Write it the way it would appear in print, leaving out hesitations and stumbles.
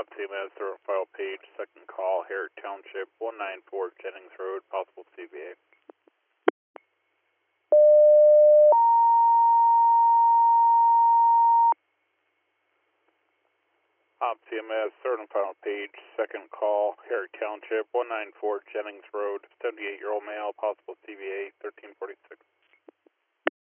CMS, third file page, second call, Herrick Township, 194 Jennings Road, possible CVA. CMS, third and final page, second call, Herrick Township, 194 Jennings Road, 78-year-old male, possible CVA, 1346.